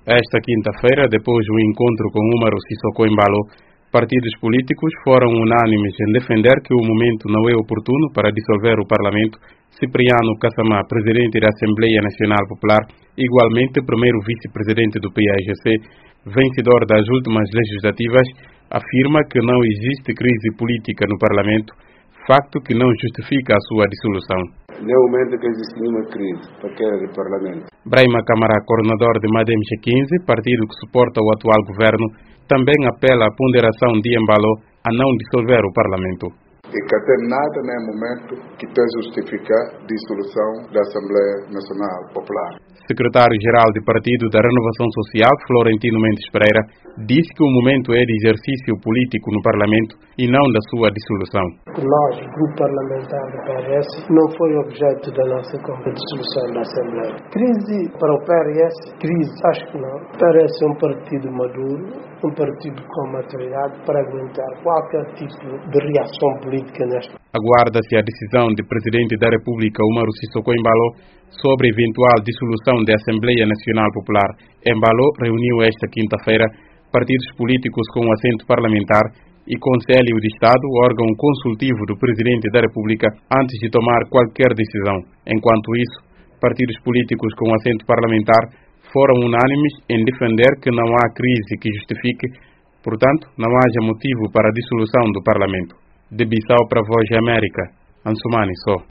Esta quinta-feira, depois do encontro com Umaru Sissoko Embalo, partidos políticos foram unânimes em defender que o momento não é oportuno para dissolver o Parlamento. Cipriano Kassamá, presidente da Assembleia Nacional Popular, igualmente primeiro vice-presidente do PAIGC, vencedor das últimas legislativas, afirma que não existe crise política no Parlamento, facto que não justifica a sua dissolução. Não é o momento que existe nenhuma crise para queda do Parlamento. Brahima Camara, coordenador de Madem G15, partido que suporta o atual governo, também apela à ponderação de Embalo a não dissolver o Parlamento. E que até nada não é momento que tem justificar a dissolução da Assembleia Nacional Popular. Secretário-Geral do Partido da Renovação Social, Florentino Mendes Pereira, disse que o momento é de exercício político no Parlamento e não da sua dissolução. Nós, grupo parlamentar do PRS, não foi objeto da nossa dissolução da Assembleia. Crise para o PRS? Crise, acho que não. O PRS é um partido maduro, um partido com maturidade para aguentar qualquer tipo de reação política nesta. Aguarda-se a decisão do Presidente da República, Umaru Sissoko Embalo, sobre eventual dissolução da Assembleia Nacional Popular. Embalo reuniu esta quinta-feira partidos políticos com assento parlamentar e Conselho de Estado, órgão consultivo do Presidente da República, antes de tomar qualquer decisão. Enquanto isso, partidos políticos com assento parlamentar foram unânimes em defender que não há crise que justifique, portanto, não haja motivo para a dissolução do Parlamento. De Bissau para a Voz da América, Ansumani Só.